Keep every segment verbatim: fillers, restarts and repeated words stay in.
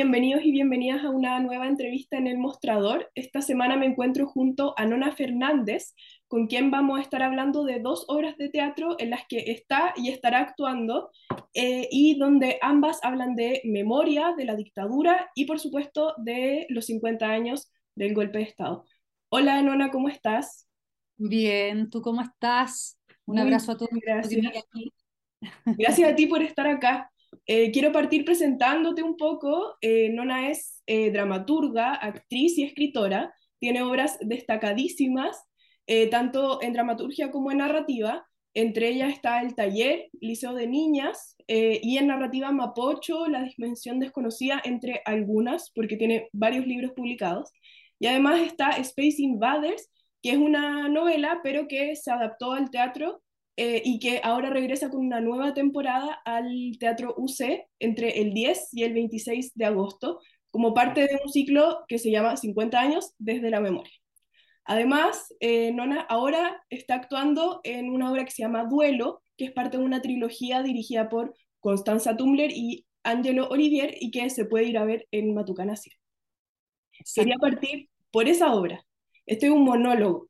bienvenidos y bienvenidas a una nueva entrevista en El Mostrador. Esta semana me encuentro junto a Nona Fernández, con quien vamos a estar hablando de dos obras de teatro en las que está y estará actuando, eh, y donde ambas hablan de memoria, de la dictadura y, por supuesto, de los cincuenta años del golpe de Estado. Hola, Nona, ¿cómo estás? Bien, ¿tú cómo estás? Un Muy abrazo a todos bien, los que vienen gracias. aquí. Gracias a ti por estar acá. Eh, quiero partir presentándote un poco. Eh, Nona es eh, dramaturga, actriz y escritora. Tiene obras destacadísimas, eh, tanto en dramaturgia como en narrativa. Entre ellas está El Taller, Liceo de Niñas, eh, y en narrativa Mapocho, La Dimensión Desconocida, entre algunas, porque tiene varios libros publicados. Y además está Space Invaders, que es una novela, pero que se adaptó al teatro, eh, y que ahora regresa con una nueva temporada al Teatro U C entre el diez y el veintiséis de agosto, como parte de un ciclo que se llama cincuenta años desde la memoria. Además, eh, Nona ahora está actuando en una obra que se llama Duelo, que es parte de una trilogía dirigida por Constanza Tumler y Angelo Olivier y que se puede ir a ver en Matucana Cine. Quería Exacto. partir por esa obra. Este es un monólogo,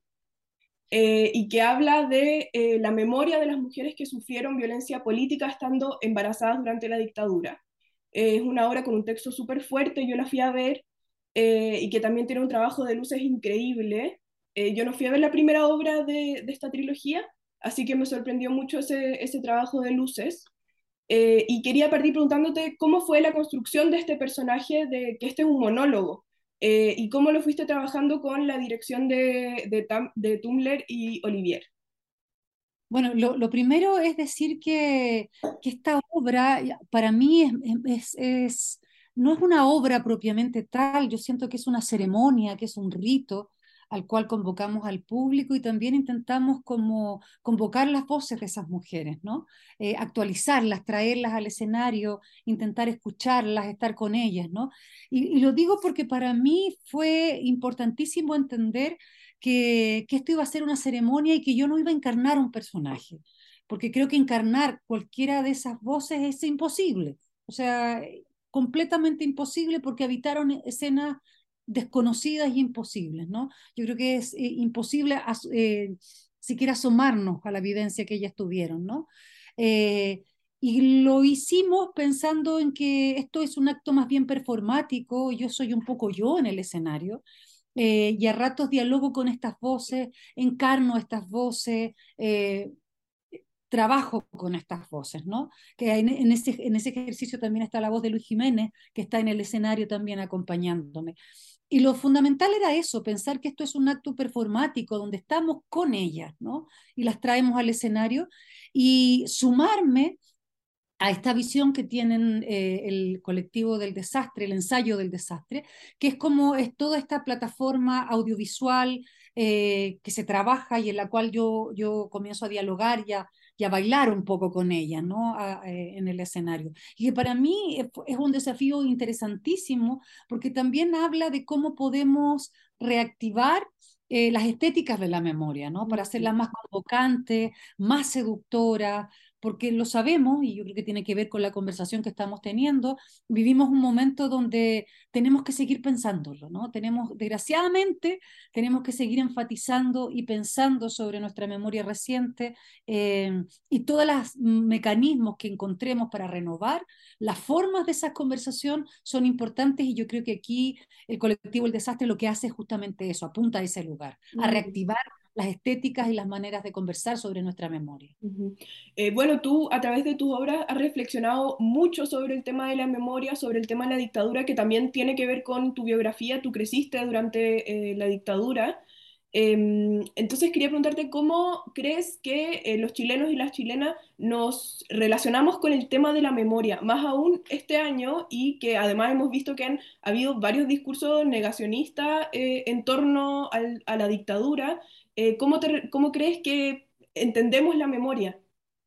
eh, y que habla de eh, la memoria de las mujeres que sufrieron violencia política estando embarazadas durante la dictadura. Eh, es una obra con un texto súper fuerte, yo la fui a ver, eh, y que también tiene un trabajo de luces increíble. Eh, yo no fui a ver la primera obra de, de esta trilogía, así que me sorprendió mucho ese, ese trabajo de luces. Eh, y quería partir preguntándote cómo fue la construcción de este personaje, de que este es un monólogo, eh, y cómo lo fuiste trabajando con la dirección de, de, Tam- de Tumblr y Olivier. Bueno, lo, lo primero es decir que, que esta obra ya, para mí es, es- es- no es una obra propiamente tal, yo siento que es una ceremonia, que es un rito al cual convocamos al público y también intentamos como convocar las voces de esas mujeres, ¿no? Eh, actualizarlas, traerlas al escenario, intentar escucharlas, estar con ellas, ¿no? Y, y lo digo porque para mí fue importantísimo entender que, que esto iba a ser una ceremonia y que yo no iba a encarnar un personaje, porque creo que encarnar cualquiera de esas voces es imposible, o sea, completamente imposible porque habitaron escenas desconocidas y imposibles, ¿no? Yo creo que es eh, imposible as- eh, siquiera asomarnos a la vivencia que ellas tuvieron, ¿no? Eh, y lo hicimos pensando en que esto es un acto más bien performático, yo soy un poco yo en el escenario, eh, y a ratos dialogo con estas voces, encarno estas voces, eh, trabajo con estas voces, ¿no? Que en, en, ese, en ese ejercicio también está la voz de Luis Jiménez, que está en el escenario también acompañándome. Y lo fundamental era eso, pensar que esto es un acto performático donde estamos con ellas, ¿no? Y las traemos al escenario y sumarme a esta visión que tienen eh, el colectivo del desastre, el ensayo del desastre, que es como es toda esta plataforma audiovisual eh, que se trabaja y en la cual yo, yo comienzo a dialogar y a, y a bailar un poco con ella, ¿no? A, eh, en el escenario. Y que para mí es, es un desafío interesantísimo porque también habla de cómo podemos reactivar eh, las estéticas de la memoria, ¿no? Para hacerla más convocante, más seductora, porque lo sabemos, y yo creo que tiene que ver con la conversación que estamos teniendo, vivimos un momento donde tenemos que seguir pensándolo, ¿no? Tenemos, desgraciadamente, tenemos que seguir enfatizando y pensando sobre nuestra memoria reciente, eh, y todos los mecanismos que encontremos para renovar las formas de esa conversación son importantes y yo creo que aquí el colectivo El Desastre lo que hace es justamente eso, apunta a ese lugar, a Mm. reactivar las estéticas y las maneras de conversar sobre nuestra memoria. Ujú. Eh, bueno, tú a través de tus obras has reflexionado mucho sobre el tema de la memoria, sobre el tema de la dictadura, que también tiene que ver con tu biografía. Tú creciste durante eh, la dictadura. Em, entonces quería preguntarte cómo crees que eh, los chilenos y las chilenas nos relacionamos con el tema de la memoria, más aún este año, y que además hemos visto que han habido varios discursos negacionistas eh, en torno al- a la dictadura. Eh, ¿cómo te- cómo crees que entendemos la memoria?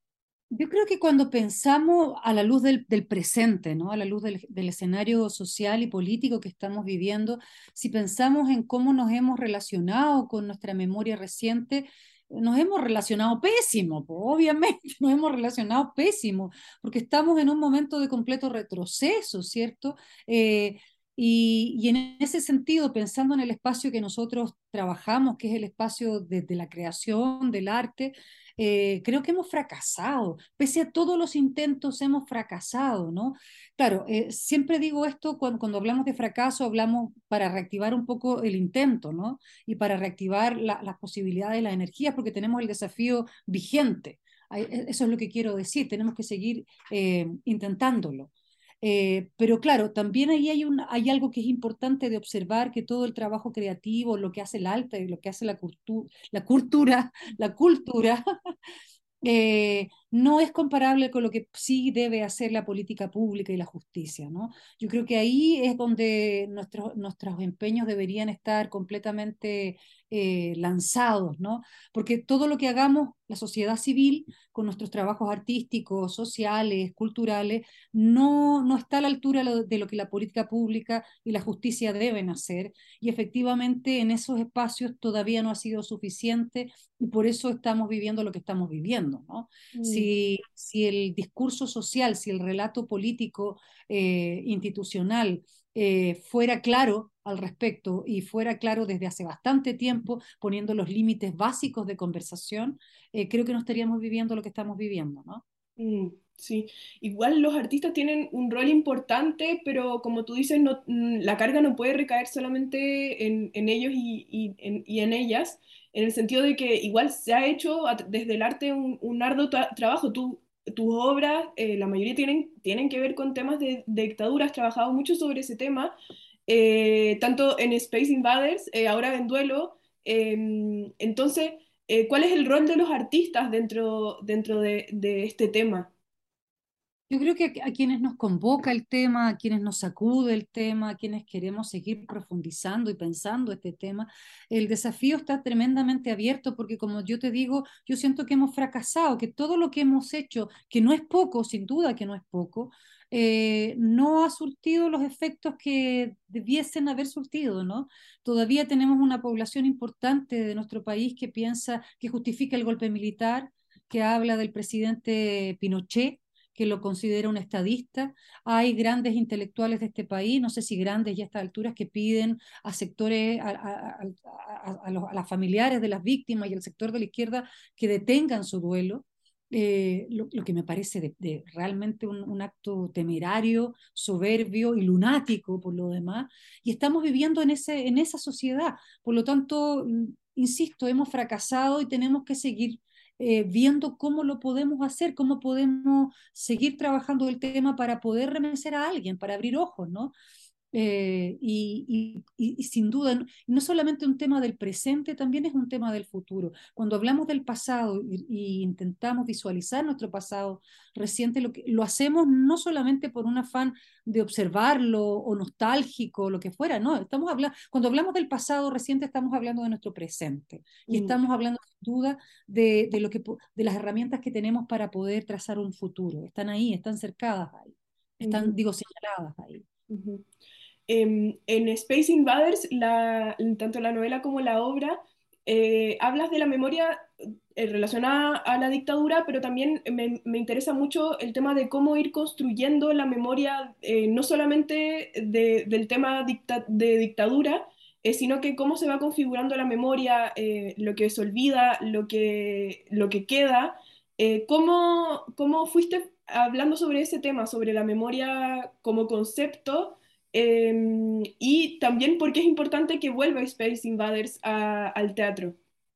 Yo creo que cuando pensamos a la luz del, del presente, ¿no? A la luz del, del escenario social y político que estamos viviendo, si pensamos en cómo nos hemos relacionado con nuestra memoria reciente, nos hemos relacionado pésimo, po, obviamente nos hemos relacionado pésimo, porque estamos en un momento de completo retroceso, ¿cierto? Eh, y, y en ese sentido, pensando en el espacio que nosotros trabajamos, que es el espacio de, de la creación, del arte, eh, creo que hemos fracasado. Pese a todos los intentos, hemos fracasado, ¿no? Claro, eh, siempre digo esto cuando, cuando hablamos de fracaso, hablamos para reactivar un poco el intento, ¿no? Y para reactivar la- las posibilidades, las energías, porque tenemos el desafío vigente. Ay, e- Eso es lo que quiero decir, tenemos que seguir eh, intentándolo. Eh, pero claro, también ahí hay, un, hay algo que es importante de observar, que todo el trabajo creativo, lo que hace el arte, lo que hace la, cultu- la cultura, la cultura, eh, no es comparable con lo que sí debe hacer la política pública y la justicia, ¿no? Yo creo que ahí es donde nuestros, nuestros empeños deberían estar completamente eh, lanzados, ¿no? Porque todo lo que hagamos, la sociedad civil, con nuestros trabajos artísticos, sociales, culturales, no, no está a la altura lo- de lo que la política pública y la justicia deben hacer. Y efectivamente en esos espacios todavía no ha sido suficiente y por eso estamos viviendo lo que estamos viviendo, ¿no? Mm, Si, si el discurso social, si el relato político eh, institucional eh, fuera claro al respecto y fuera claro desde hace bastante tiempo, poniendo los límites básicos de conversación, eh, creo que no estaríamos viviendo lo que estamos viviendo, ¿no? mm, sí, igual los artistas tienen un rol importante, pero como tú dices, no, mm, la carga no puede recaer solamente en, en ellos y, y en, y en ellas, en el sentido de que igual se ha hecho a- desde el arte un, un arduo tra- trabajo. Tú, tus obras, eh, la mayoría tienen, tienen que ver con temas de, de dictadura, has trabajado mucho sobre ese tema, eh, tanto en Space Invaders, eh, ahora en Duelo. em, entonces, eh, ¿cuál es el rol de los artistas dentro, dentro de, de este tema? Yo creo que a, a quienes nos convoca el tema, a quienes nos sacude el tema, a quienes queremos seguir profundizando y pensando este tema, el desafío está tremendamente abierto porque como yo te digo, yo siento que hemos fracasado, que todo lo que hemos hecho, que no es poco, sin duda que no es poco, eh, no ha surtido los efectos que debiesen haber surtido, ¿no? Todavía tenemos una población importante de nuestro país que piensa, que justifica el golpe militar, que habla del presidente Pinochet, que lo considera un estadista. Hay grandes intelectuales de este país, no sé si grandes ya a estas alturas, que piden a sectores, a, a, a, a los, a las familiares de las víctimas y al sector de la izquierda que detengan su duelo. Eh, lo, lo, que me parece de, de realmente un, un, acto temerario, soberbio y lunático por lo demás. Y estamos viviendo en, ese, en esa sociedad. Por lo tanto, insisto, hemos fracasado y tenemos que seguir eh, viendo cómo lo podemos hacer, cómo podemos seguir trabajando el tema para poder remecer a alguien, para abrir ojos, ¿no? Eh, y, y, y, sin duda, no, no solamente un tema del presente, también es un tema del futuro. Cuando hablamos del pasado y, y intentamos visualizar nuestro pasado reciente, lo, que, lo hacemos no solamente por un afán de observarlo o nostálgico o lo que fuera, no, estamos hablando, cuando hablamos del pasado reciente estamos hablando de nuestro presente y Mm, estamos hablando sin duda de, de, lo que, de las herramientas que tenemos para poder trazar un futuro. Están ahí, están cercadas ahí, están, ujú, digo, señaladas ahí. ujú. Em, en Space Invaders, la- tanto la novela como la obra, eh, hablas de la memoria eh, relacionada a la dictadura, pero también me, me interesa mucho el tema de cómo ir construyendo la memoria, eh, no solamente de- del tema dicta- de dictadura, eh, sino que cómo se va configurando la memoria, eh, lo que se olvida, lo que, lo que queda. Eh, ¿cómo, cómo fuiste hablando sobre ese tema, sobre la memoria como concepto? Em, y también porque es importante que vuelva Space Invaders a- al teatro.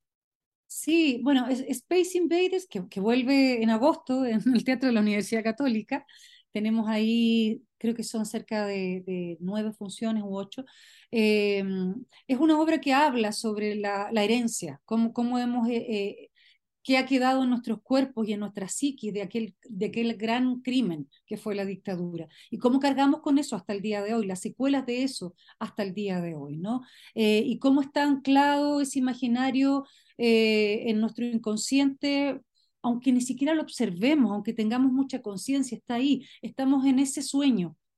Sí, bueno, es Space Invaders, que, que vuelve en agosto en el Teatro de la Universidad Católica. Tenemos ahí, creo que son cerca de, de nueve funciones u ocho. Eh, es una obra que habla sobre la, la herencia, cómo, cómo hemos, eh, eh, qué ha quedado en nuestros cuerpos y en nuestra psiquis de aquel, de aquel gran crimen que fue la dictadura. Y cómo cargamos con eso hasta el día de hoy, las secuelas de eso hasta el día de hoy, ¿no? Eh, y cómo está anclado ese imaginario eh, en nuestro inconsciente, aunque ni siquiera lo observemos, aunque tengamos mucha conciencia, está ahí, estamos en ese sueño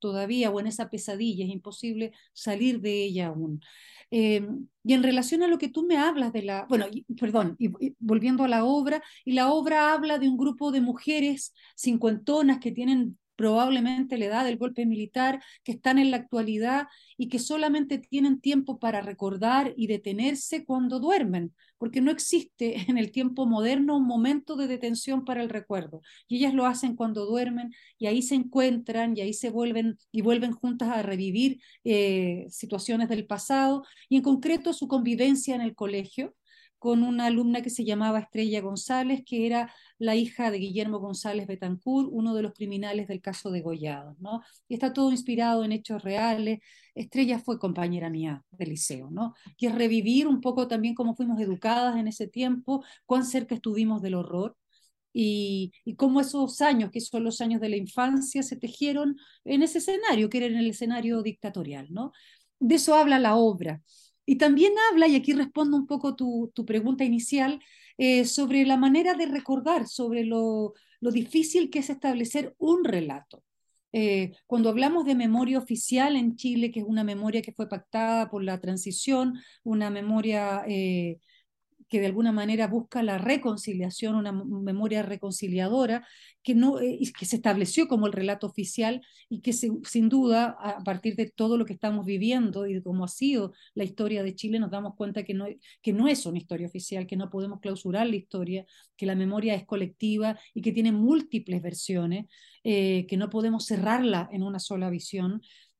todavía o en esa pesadilla, es imposible salir de ella aún. Eh, y en relación a lo que tú me hablas de la, bueno, y- perdón, y, y volviendo a la obra, y la obra habla de un grupo de mujeres cincuentonas que tienen probablemente la edad del golpe militar, que están en la actualidad y que solamente tienen tiempo para recordar y detenerse cuando duermen, porque no existe en el tiempo moderno un momento de detención para el recuerdo. Y ellas lo hacen cuando duermen y ahí se encuentran y ahí se vuelven y vuelven juntas a revivir eh, situaciones del pasado y en concreto su convivencia en el colegio con una alumna que se llamaba Estrella González, que era la hija de Guillermo González Betancourt, uno de los criminales del caso de Goyados, ¿no? Y está todo inspirado en hechos reales. Estrella fue compañera mía del liceo, ¿no? Que es revivir un poco también cómo fuimos educadas en ese tiempo, cuán cerca estuvimos del horror, y, y cómo esos años, que son los años de la infancia, se tejieron en ese escenario, que era en el escenario dictatorial, ¿no? De eso habla la obra. Y también habla, y aquí respondo un poco tu, tu pregunta inicial, eh, sobre la manera de recordar, sobre lo, lo difícil que es establecer un relato. Eh, cuando hablamos de memoria oficial en Chile, que es una memoria que fue pactada por la transición, una memoria eh, que de alguna manera busca la reconciliación, una memoria reconciliadora, que, no, eh, que se estableció como el relato oficial y que se, sin duda, a partir de todo lo que estamos viviendo y de cómo ha sido la historia de Chile, nos damos cuenta que no, que no es una historia oficial, que no podemos clausurar la historia, que la memoria es colectiva y que tiene múltiples versiones, eh, que no podemos cerrarla en una sola visión.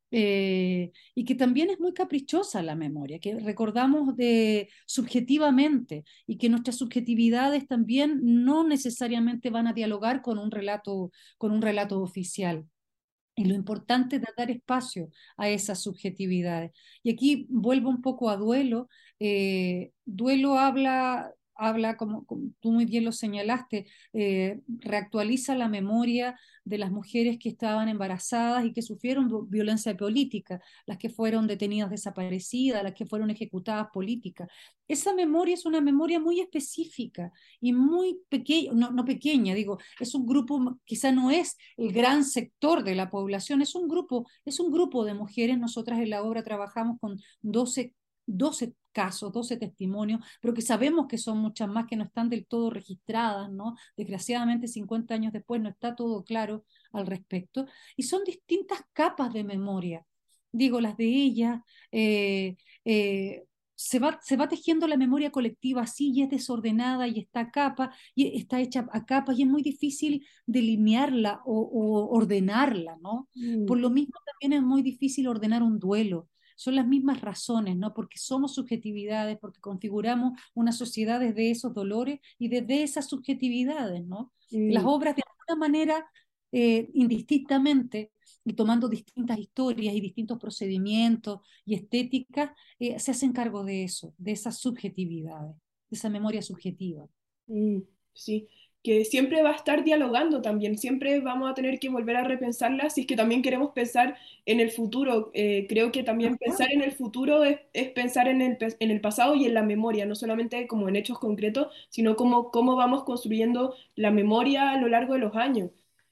Eh, y que también es muy caprichosa la memoria, que recordamos de, subjetivamente y que nuestras subjetividades también no necesariamente van a dialogar con un relato, con un relato oficial. Y lo importante es dar espacio a esas subjetividades. Y aquí vuelvo un poco a Duelo. Eh, Duelo habla, habla como, como, tú muy bien lo señalaste, eh, reactualiza la memoria de las mujeres que estaban embarazadas y que sufrieron violencia política, las que fueron detenidas desaparecidas, las que fueron ejecutadas políticas. Esa memoria es una memoria muy específica y muy pequeña, no, no pequeña, digo, es un grupo, quizá no es el gran sector de la población, es un grupo, es un grupo de mujeres. Nosotras en la obra trabajamos con doce doce casos, doce testimonios, pero que sabemos que son muchas más que no están del todo registradas, ¿no? Desgraciadamente, cincuenta años después no está todo claro al respecto. Y son distintas capas de memoria. Digo, las de ella, eh, eh, se va, se va tejiendo la memoria colectiva así y es desordenada y está a capa y está hecha a capas y es muy difícil delinearla o, o ordenarla, ¿no? Mm, Por lo mismo también es muy difícil ordenar un duelo. Son las mismas razones, ¿no? Porque somos subjetividades, porque configuramos una sociedad desde esos dolores y desde esas subjetividades, ¿no? Las mm, obras de alguna manera, eh, indistintamente, y tomando distintas historias y distintos procedimientos y estéticas, eh, se hacen cargo de eso, de esas subjetividades, de esa memoria subjetiva. mm, sí, que siempre va a estar dialogando también, siempre vamos a tener que volver a repensarla si es que también queremos pensar en el futuro. Eh, creo que De también pensar acuerdo. en el futuro es, es pensar en el, pe- en el pasado y en la memoria, no solamente como en hechos concretos, sino como cómo vamos construyendo la memoria a lo largo de los años.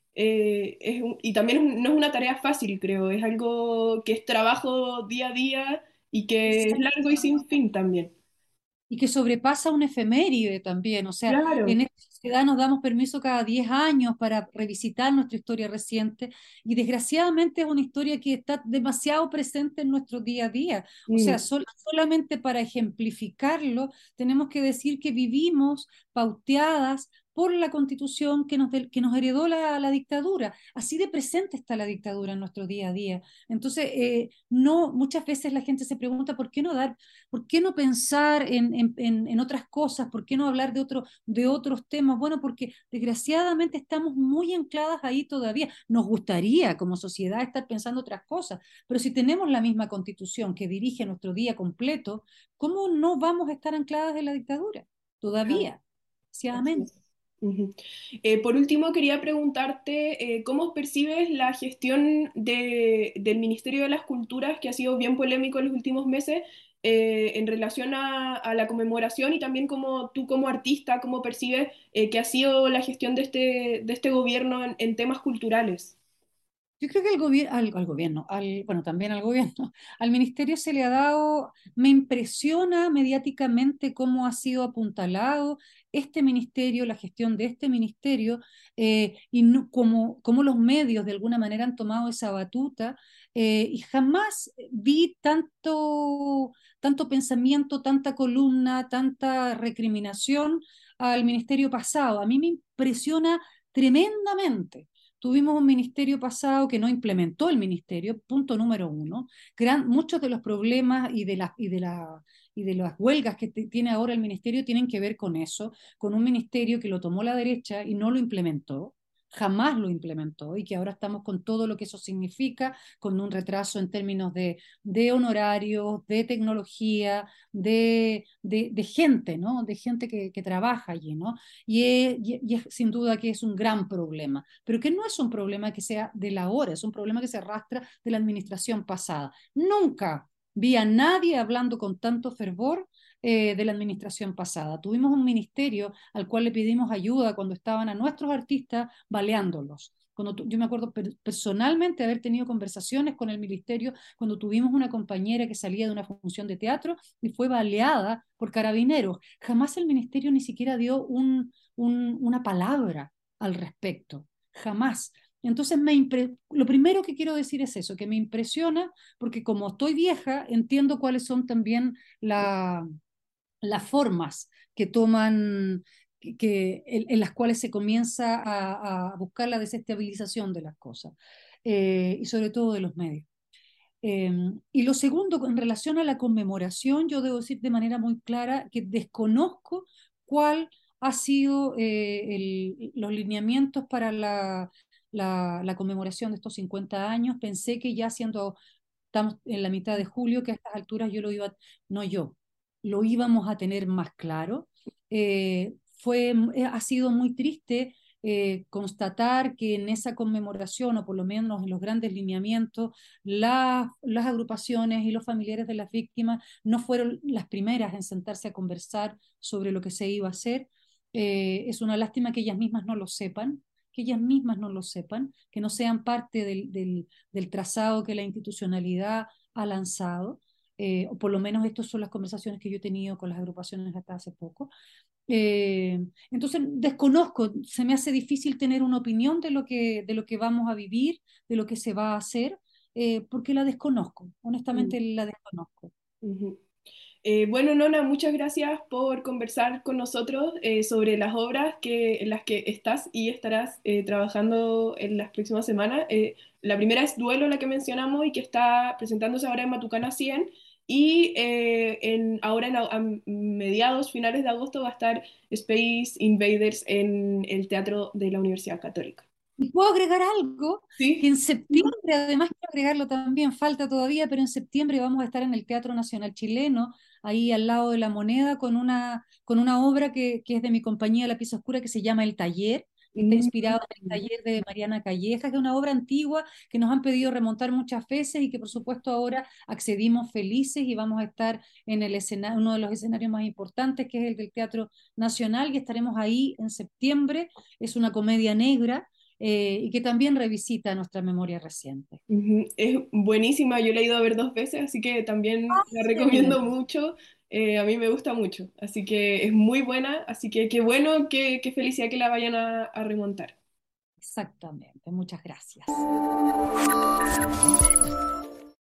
Eh, es un- y también es un- no es una tarea fácil, creo, es algo que es trabajo día a día y que es largo y sin fin también. Y que sobrepasa un efeméride también. O sea, en Claro. esta sociedad nos damos permiso cada diez años para revisitar nuestra historia reciente y desgraciadamente es una historia que está demasiado presente en nuestro día a día. O sea, Mm, sol- solamente para ejemplificarlo, tenemos que decir que vivimos pauteadas por la constitución que nos, del- que nos heredó la, la dictadura. Así de presente está la dictadura en nuestro día a día. Entonces, eh, no, muchas veces la gente se pregunta por qué no dar ¿por qué no pensar en, en, en, en otras cosas? ¿Por qué no hablar de, otro, de otros temas? Bueno, porque desgraciadamente estamos muy ancladas ahí todavía. Nos gustaría como sociedad estar pensando otras cosas, pero si tenemos la misma constitución que dirige nuestro día completo, ¿cómo no vamos a estar ancladas en la dictadura? claro, Todavía, así desgraciadamente. es. Ujú. Eh, por último, quería preguntarte eh, cómo percibes la gestión de- del Ministerio de las Culturas, que ha sido bien polémico en los últimos meses, eh, en relación a, a la conmemoración y también como tú como artista, cómo percibes eh, que ha sido la gestión de este, de este gobierno en en temas culturales. Yo creo que al, gobier- al, al gobierno, al, bueno, también al gobierno, al ministerio se le ha dado, me impresiona mediáticamente cómo ha sido apuntalado este ministerio, la gestión de este ministerio, eh, y no- cómo, cómo los medios de alguna manera han tomado esa batuta, eh, y jamás vi tanto, tanto pensamiento, tanta columna, tanta recriminación al ministerio pasado. A mí me impresiona tremendamente. Tuvimos un ministerio pasado que no implementó el ministerio, punto número uno. Gran, muchos de los problemas y de, la, y, de la, y de las huelgas que te, tiene ahora el ministerio tienen que ver con eso, con un ministerio que lo tomó la derecha y no lo implementó, jamás lo implementó y que ahora estamos con todo lo que eso significa, con un retraso en términos de, de honorarios, de tecnología, de, de, de gente, ¿no? De gente que, que trabaja allí, ¿no? Y es, y es sin duda que es un gran problema, pero que no es un problema que sea de la hora, es un problema que se arrastra de la administración pasada. Nunca vi a nadie hablando con tanto fervor eh, de la administración pasada. Tuvimos un ministerio al cual le pedimos ayuda cuando estaban a nuestros artistas baleándolos. Cuando tu, yo me acuerdo per, personalmente haber tenido conversaciones con el ministerio cuando tuvimos una compañera que salía de una función de teatro y fue baleada por carabineros. Jamás el ministerio ni siquiera dio un, un, una palabra al respecto, jamás. Entonces, me impre... lo primero que quiero decir es eso, que me impresiona, porque como estoy vieja, entiendo cuáles son también la, las formas que toman, que, que, en, en, las cuales se comienza a, a, buscar la desestabilización de las cosas, eh, y sobre todo de los medios. Eh, y lo segundo, en relación a la conmemoración, yo debo decir de manera muy clara que desconozco cuál ha sido eh, el, los lineamientos para la, la, la, conmemoración de estos cincuenta años. Pensé que ya siendo, estamos en la mitad de julio, que a estas alturas yo lo iba, no yo, lo íbamos a tener más claro. Eh, fue, ha sido muy triste eh, constatar que en esa conmemoración, o por lo menos en los grandes lineamientos, la, las agrupaciones y los familiares de las víctimas no fueron las primeras en sentarse a conversar sobre lo que se iba a hacer. Eh, es una lástima que ellas mismas no lo sepan, que ellas mismas no lo sepan, que no sean parte del, del, del trazado que la institucionalidad ha lanzado. Eh, o por lo menos estas son las conversaciones que yo he tenido con las agrupaciones hasta hace poco. Eh, entonces, desconozco, se me hace difícil tener una opinión de lo que, de lo que vamos a vivir, de lo que se va a hacer, eh, porque la desconozco, honestamente la desconozco. Uh-huh. Eh, bueno, Nona, muchas gracias por conversar con nosotros eh, sobre las obras que, en las que estás y estarás eh, trabajando en las próximas semanas. Eh, la primera es Duelo, la que mencionamos y que está presentándose ahora en Matucana cien. Y eh, en, ahora en, a mediados, finales de agosto va a estar Space Invaders en el Teatro de la Universidad Católica. Y puedo agregar algo, que ¿Sí? en septiembre, además quiero agregarlo también, falta todavía, pero en septiembre vamos a estar en el Teatro Nacional Chileno, ahí al lado de la Moneda, con una, con una obra que, que es de mi compañía La Pieza Oscura, que se llama El Taller, que está Mm. inspirado en el taller de Mariana Calleja, que es una obra antigua que nos han pedido remontar muchas veces y que por supuesto ahora accedimos felices y vamos a estar en el escenario, uno de los escenarios más importantes, que es el del Teatro Nacional, y estaremos ahí en septiembre. Es una comedia negra, eh, y que también revisita nuestra memoria reciente. Ujú. Es buenísima, yo la he ido a ver dos veces, así que también la Qué bien. recomiendo mucho. Eh, a mí me gusta mucho, así que es muy buena, así que qué bueno, qué, qué felicidad que la vayan a, a remontar. Exactamente, muchas gracias.